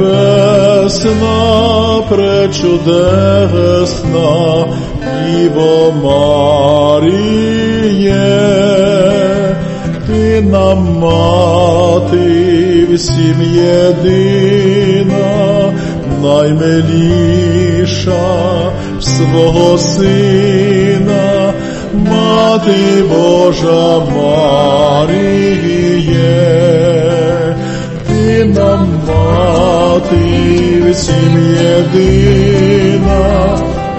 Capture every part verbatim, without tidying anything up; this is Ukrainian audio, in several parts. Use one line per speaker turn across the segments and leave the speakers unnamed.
небесна, пречудесна Діво Маріє, ти нам мати всім єдина, наймиліша свого Сина, Мати Божа Маріє, ти нам мати всім єдина,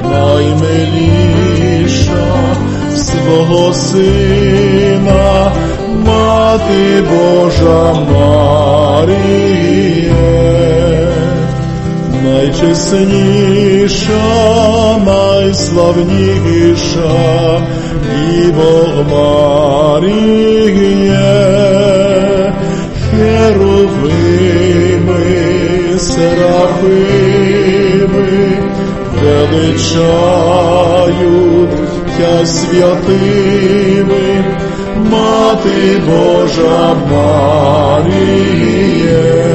наймиліша свого Сина, Мати Божа Маріє, найчесніша, найславніша Діво Маріє, херувими, серафими величають тя святими, Мати Божа Маріє.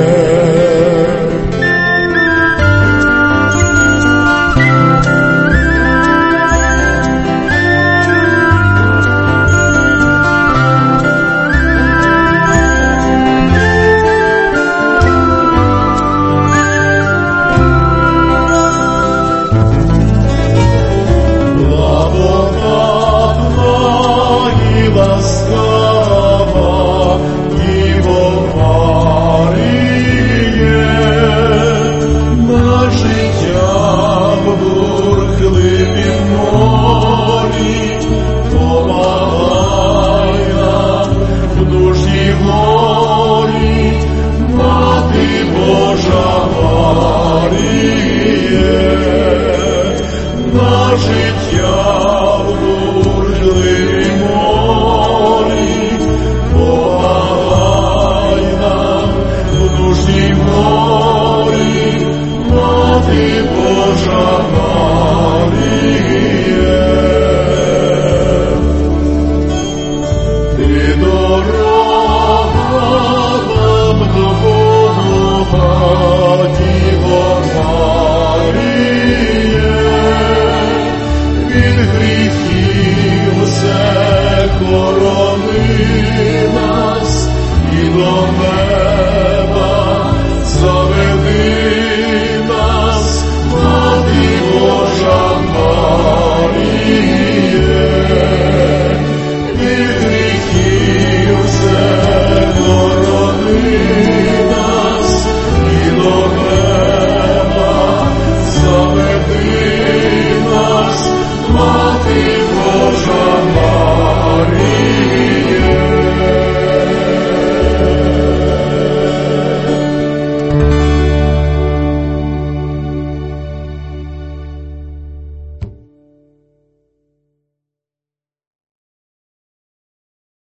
Життя в бурхливій морі, помагай нам в нужній морі, Мати Божа Маріє. Ти дорога нам до Бога, Діво Маріє, від гріхів все корони нас і до мене.